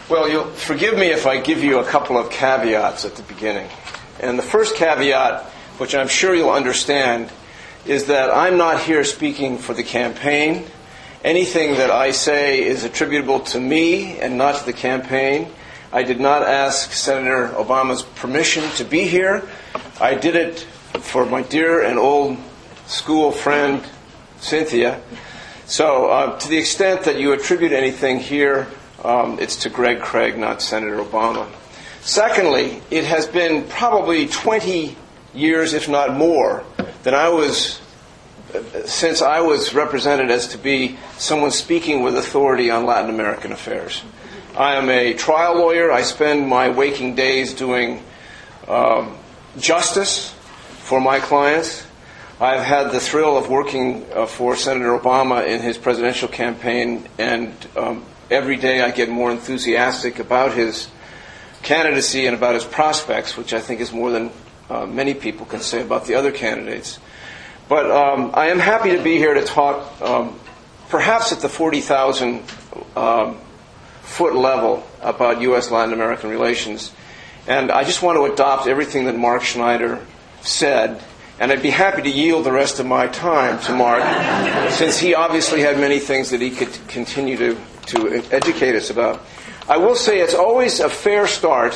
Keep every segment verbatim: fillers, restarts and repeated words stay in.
Well, you'll forgive me if I give you a couple of caveats at the beginning. And the first caveat, which I'm sure you'll understand, is that I'm not here speaking for the campaign. Anything that I say is attributable to me and not to the campaign. I did not ask Senator Obama's permission to be here. I did it for my dear and old school friend, Cynthia. So uh, to the extent that you attribute anything here, um, it's to Greg Craig, not Senator Obama. Secondly, it has been probably twenty years, if not more, that I was, since I was represented as to be someone speaking with authority on Latin American affairs. I am a trial lawyer. I spend my waking days doing um, justice for my clients. I've had the thrill of working uh, for Senator Obama in his presidential campaign, and um, every day I get more enthusiastic about his candidacy and about his prospects, which I think is more than uh, many people can say about the other candidates. But um, I am happy to be here to talk, um, perhaps at the forty thousand um, foot level, about U S Latin American relations. And I just want to adopt everything that Mark Schneider said, and I'd be happy to yield the rest of my time to Mark, since he obviously had many things that he could continue to, to educate us about. I will say it's always a fair start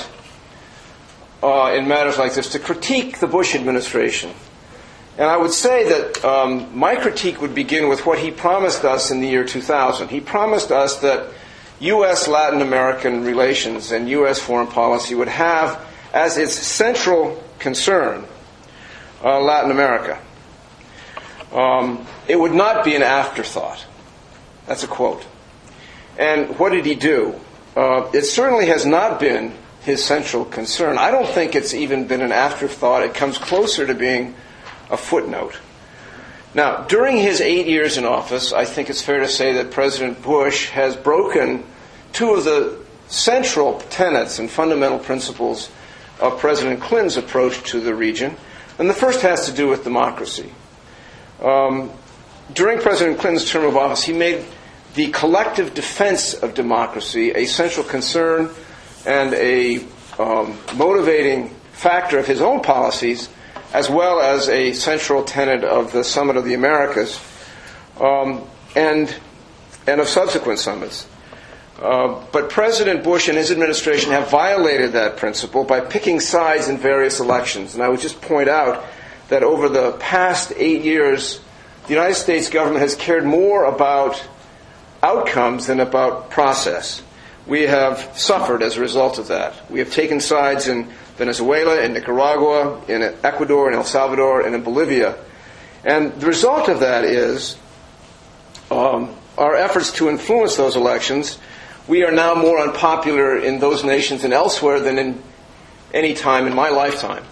uh, in matters like this to critique the Bush administration. And I would say that um, my critique would begin with what he promised us in the year two thousand. He promised us that U S Latin American relations and U S foreign policy would have as its central concern uh, Latin America. Um, it would not be an afterthought. That's a quote. And what did he do? Uh, it certainly has not been his central concern. I don't think it's even been an afterthought. It comes closer to being a footnote. Now, during his eight years in office, I think it's fair to say that President Bush has broken two of the central tenets and fundamental principles of President Clinton's approach to the region. And the first has to do with democracy. Um, during President Clinton's term of office, he made the collective defense of democracy a central concern and a um, motivating factor of his own policies, as well as a central tenet of the Summit of the Americas um, and and of subsequent summits. Uh, but President Bush and his administration have violated that principle by picking sides in various elections. And I would just point out that over the past eight years, the United States government has cared more about outcomes than about process. We have suffered as a result of that. We have taken sides in Venezuela, in Nicaragua, in Ecuador, in El Salvador, and in Bolivia. And the result of that is um, our efforts to influence those elections. We are now more unpopular in those nations and elsewhere than in any time in my lifetime.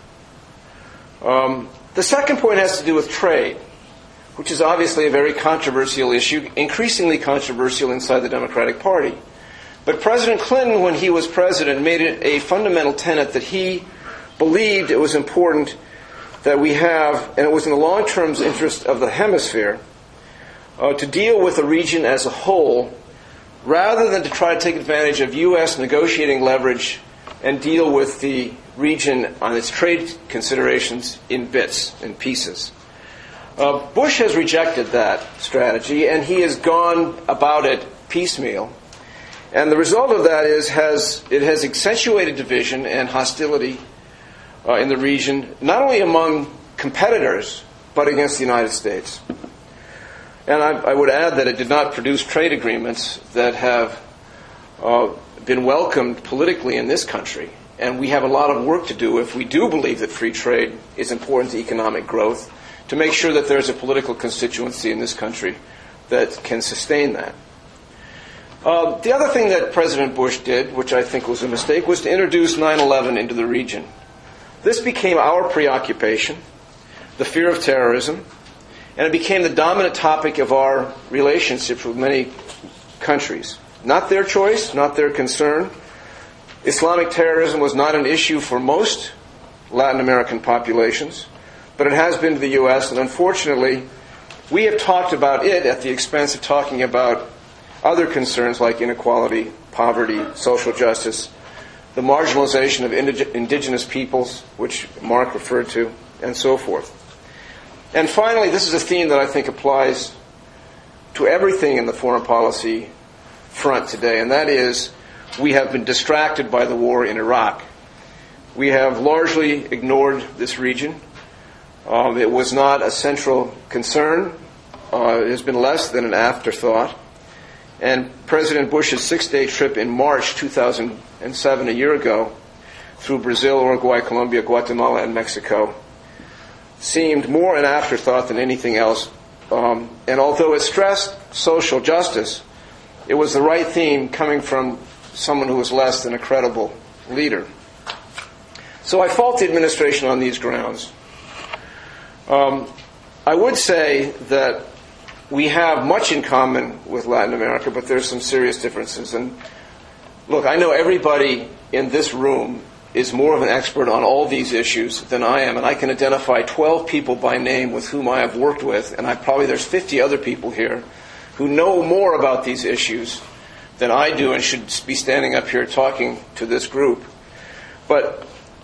Um, the second point has to do with trade, which is obviously a very controversial issue, increasingly controversial inside the Democratic Party. But President Clinton, when he was president, made it a fundamental tenet that he believed it was important that we have, and it was in the long-term interest of the hemisphere, uh, to deal with the region as a whole, rather than to try to take advantage of U S negotiating leverage and deal with the region on its trade considerations in bits and pieces. Uh, Bush has rejected that strategy, and he has gone about it piecemeal. And the result of that is has it has accentuated division and hostility uh, in the region, not only among competitors, but against the United States. And I, I would add that it did not produce trade agreements that have uh, been welcomed politically in this country. And we have a lot of work to do if we do believe that free trade is important to economic growth, to make sure that there's a political constituency in this country that can sustain that. Uh, the other thing that President Bush did, which I think was a mistake, was to introduce nine eleven into the region. This became our preoccupation, the fear of terrorism, and it became the dominant topic of our relationships with many countries. Not their choice, not their concern. Islamic terrorism was not an issue for most Latin American populations, but it has been to the U S, and unfortunately, we have talked about it at the expense of talking about other concerns like inequality, poverty, social justice, the marginalization of indig- indigenous peoples, which Mark referred to, and so forth. And finally, this is a theme that I think applies to everything in the foreign policy front today, and that is we have been distracted by the war in Iraq. We have largely ignored this region. Um, it was not a central concern. Uh, it has been less than an afterthought. And President Bush's six-day trip in March two thousand seven, a year ago, through Brazil, Uruguay, Colombia, Guatemala, and Mexico, seemed more an afterthought than anything else. Um, and although it stressed social justice, it was the right theme coming from someone who was less than a credible leader. So I fault the administration on these grounds. Um, I would say that we have much in common with Latin America, but there's some serious differences. And look, I know everybody in this room is more of an expert on all these issues than I am, and I can identify twelve people by name with whom I have worked with, and I probably there's fifty other people here who know more about these issues than I do and should be standing up here talking to this group. But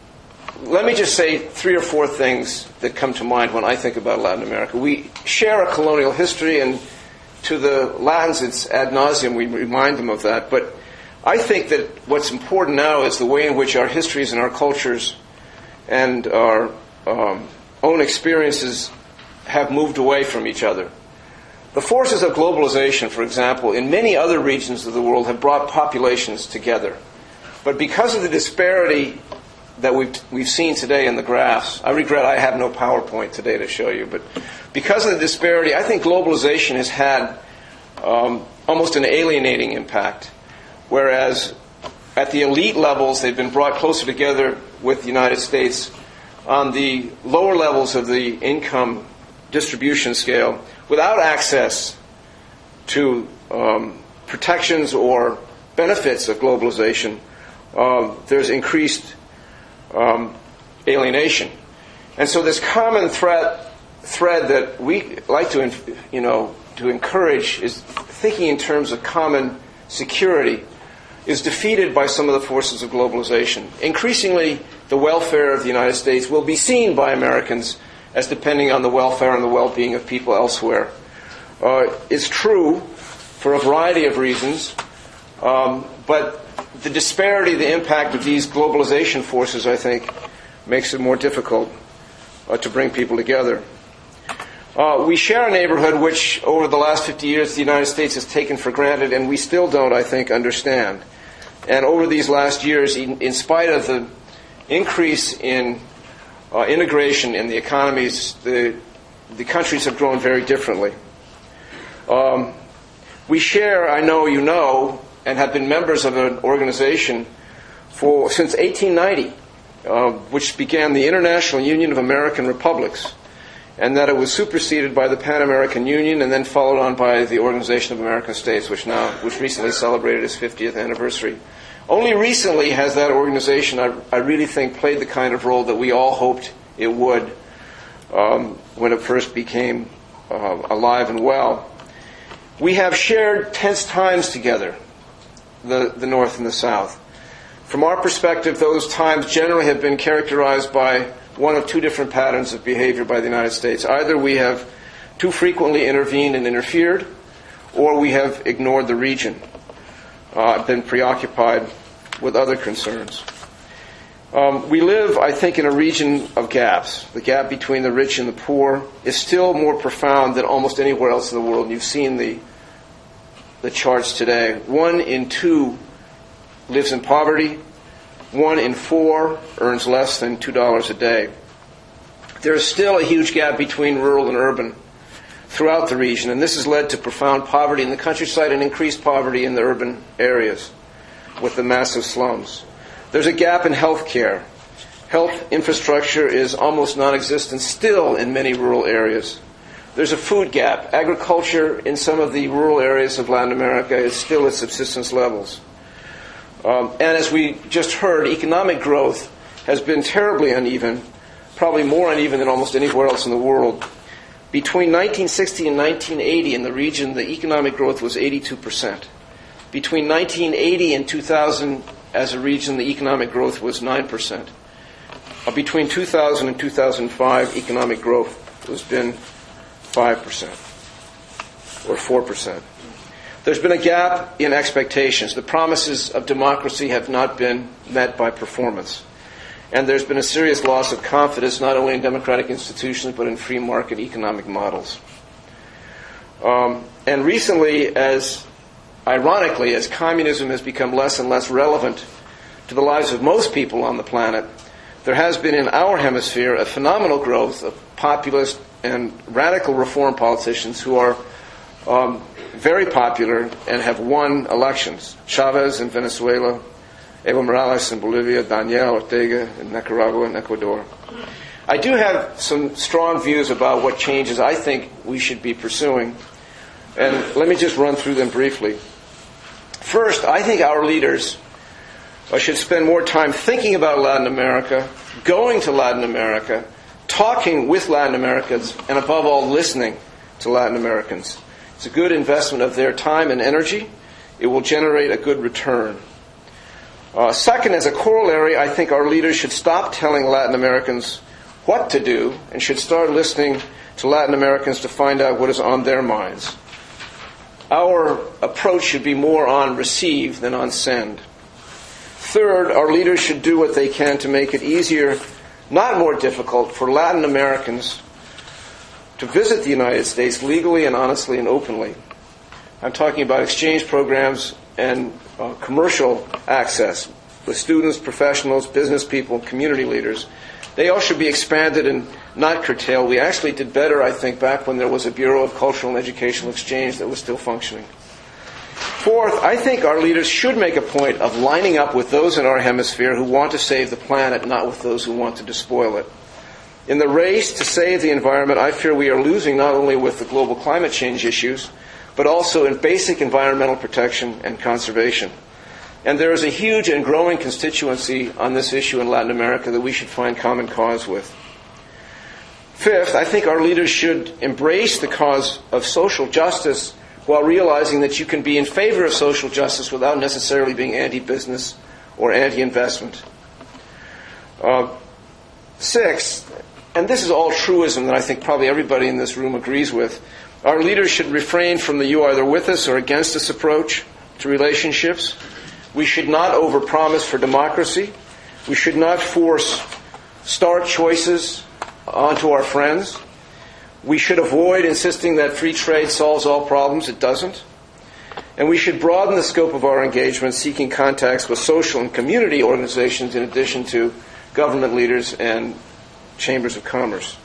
let me just say three or four things that come to mind when I think about Latin America. We share a colonial history, and to the Latins, it's ad nauseum. We remind them of that. But I think that what's important now is the way in which our histories and our cultures and our um, own experiences have moved away from each other. The forces of globalization, for example, in many other regions of the world have brought populations together. But because of the disparity that we've, we've seen today in the graphs, I regret I have no PowerPoint today to show you, but because of the disparity, I think globalization has had um, almost an alienating impact. Whereas at the elite levels, they've been brought closer together with the United States. On the lower levels of the income distribution scale, without access to um, protections or benefits of globalization, um, there's increased um, alienation. And so this common thread, thread that we like to, you know, to encourage is thinking in terms of common security is defeated by some of the forces of globalization. Increasingly, the welfare of the United States will be seen by Americans as depending on the welfare and the well-being of people elsewhere. Uh, it's true for a variety of reasons, um, but the disparity, the impact of these globalization forces, I think, makes it more difficult uh, to bring people together. Uh, we share a neighborhood which, over the last fifty years, the United States has taken for granted, and we still don't, I think, understand. And over these last years, in, in spite of the increase in uh, integration in the economies, the, the countries have grown very differently. Um, we share, I know you know, and have been members of an organization for since eighteen ninety, uh, which began the International Union of American Republics, and that it was superseded by the Pan American Union and then followed on by the Organization of American States, which now, which recently celebrated its fiftieth anniversary. Only recently has that organization, I, I really think, played the kind of role that we all hoped it would um, when it first became uh, alive and well. We have shared tense times together, the, the North and the South. From our perspective, those times generally have been characterized by one of two different patterns of behavior by the United States. Either we have too frequently intervened and interfered, or we have ignored the region, uh, been preoccupied with other concerns. Um, we live, I think, in a region of gaps. The gap between the rich and the poor is still more profound than almost anywhere else in the world. You've seen the, the charts today. One in two lives in poverty. One in four earns less than two dollars a day. There is still a huge gap between rural and urban throughout the region, and this has led to profound poverty in the countryside and increased poverty in the urban areas with the massive slums. There's a gap in health care. Health infrastructure is almost non-existent still in many rural areas. There's a food gap. Agriculture in some of the rural areas of Latin America is still at subsistence levels. Um, and as we just heard, economic growth has been terribly uneven, probably more uneven than almost anywhere else in the world. Between nineteen sixty and nineteen eighty in the region, the economic growth was eighty-two percent. Between nineteen eighty and two thousand, as a region, the economic growth was nine percent. Uh, between two thousand and two thousand five, economic growth has been five percent, or four percent. There's been a gap in expectations. The promises of democracy have not been met by performance. And there's been a serious loss of confidence not only in democratic institutions but in free market economic models. Um, and recently, as ironically, as communism has become less and less relevant to the lives of most people on the planet, there has been in our hemisphere a phenomenal growth of populist and radical reform politicians who are um, very popular and have won elections. Chavez in Venezuela, Evo Morales in Bolivia, Daniel Ortega in Nicaragua and Ecuador. I do have some strong views about what changes I think we should be pursuing, and let me just run through them briefly. First, I think our leaders should spend more time thinking about Latin America, going to Latin America, talking with Latin Americans, and above all, listening to Latin Americans. It's a good investment of their time and energy. It will generate a good return. Uh, second, as a corollary, I think our leaders should stop telling Latin Americans what to do and should start listening to Latin Americans to find out what is on their minds. Our approach should be more on receive than on send. Third, our leaders should do what they can to make it easier, not more difficult, for Latin Americans to visit the United States legally and honestly and openly. I'm talking about exchange programs and uh, commercial access with students, professionals, business people, community leaders. They all should be expanded and not curtailed. We actually did better, I think, back when there was a Bureau of Cultural and Educational Exchange that was still functioning. Fourth, I think our leaders should make a point of lining up with those in our hemisphere who want to save the planet, not with those who want to despoil it. In the race to save the environment, I fear we are losing not only with the global climate change issues, but also in basic environmental protection and conservation. And there is a huge and growing constituency on this issue in Latin America that we should find common cause with. Fifth, I think our leaders should embrace the cause of social justice while realizing that you can be in favor of social justice without necessarily being anti-business or anti-investment. Uh, sixth, and this is all truism that I think probably everybody in this room agrees with, our leaders should refrain from the you are either with us or against us approach to relationships. We should not overpromise for democracy. We should not force star choices onto our friends. We should avoid insisting that free trade solves all problems. It doesn't. And we should broaden the scope of our engagement, seeking contacts with social and community organizations in addition to government leaders and chambers of commerce.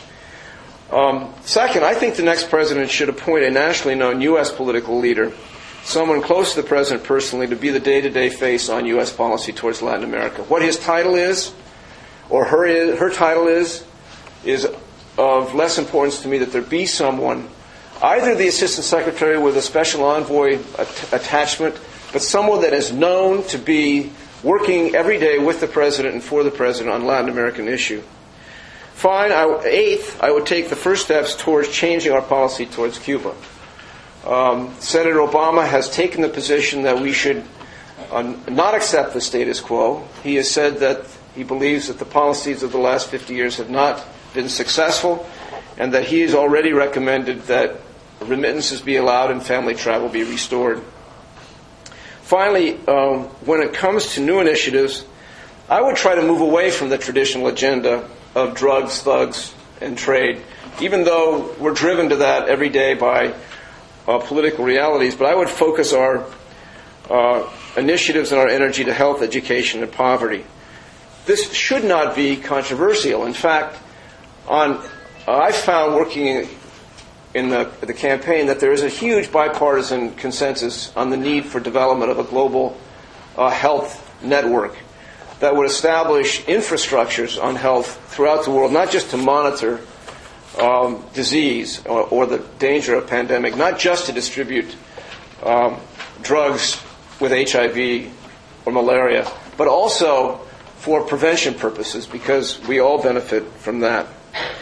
Um, second, I think the next president should appoint a nationally known U S political leader, someone close to the president personally, to be the day-to-day face on U S policy towards Latin America. What his title is, or her is, her title is, is of less importance to me that there be someone, either the assistant secretary with a special envoy at- attachment, but someone that is known to be working every day with the president and for the president on Latin American issue. Fine. I, eighth, I would take the first steps towards changing our policy towards Cuba. Um, Senator Obama has taken the position that we should uh, not accept the status quo. He has said that he believes that the policies of the last fifty years have not been successful, and that he has already recommended that remittances be allowed and family travel be restored. Finally, um, when it comes to new initiatives, I would try to move away from the traditional agenda of drugs, thugs, and trade, even though we're driven to that every day by uh, political realities. But I would focus our uh, initiatives and our energy to health, education, and poverty. This should not be controversial. In fact, on uh, I found working in the, the campaign that there is a huge bipartisan consensus on the need for development of a global uh, health network that would establish infrastructures on health throughout the world, not just to monitor um, disease or, or the danger of pandemic, not just to distribute um, drugs with H I V or malaria, but also for prevention purposes, because we all benefit from that.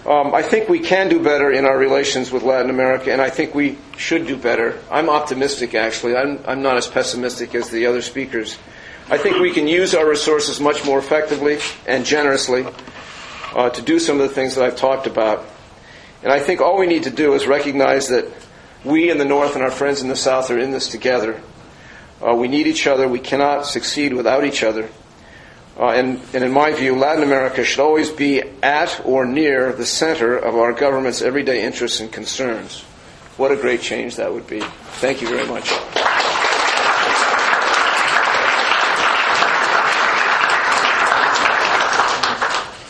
Um, I think we can do better in our relations with Latin America, and I think we should do better. I'm optimistic, actually. I'm, I'm not as pessimistic as the other speakers. I think we can use our resources much more effectively and generously uh, to do some of the things that I've talked about. And I think all we need to do is recognize that we in the North and our friends in the South are in this together. Uh, we need each other. We cannot succeed without each other. Uh, and, and in my view, Latin America should always be at or near the center of our government's everyday interests and concerns. What a great change that would be. Thank you very much.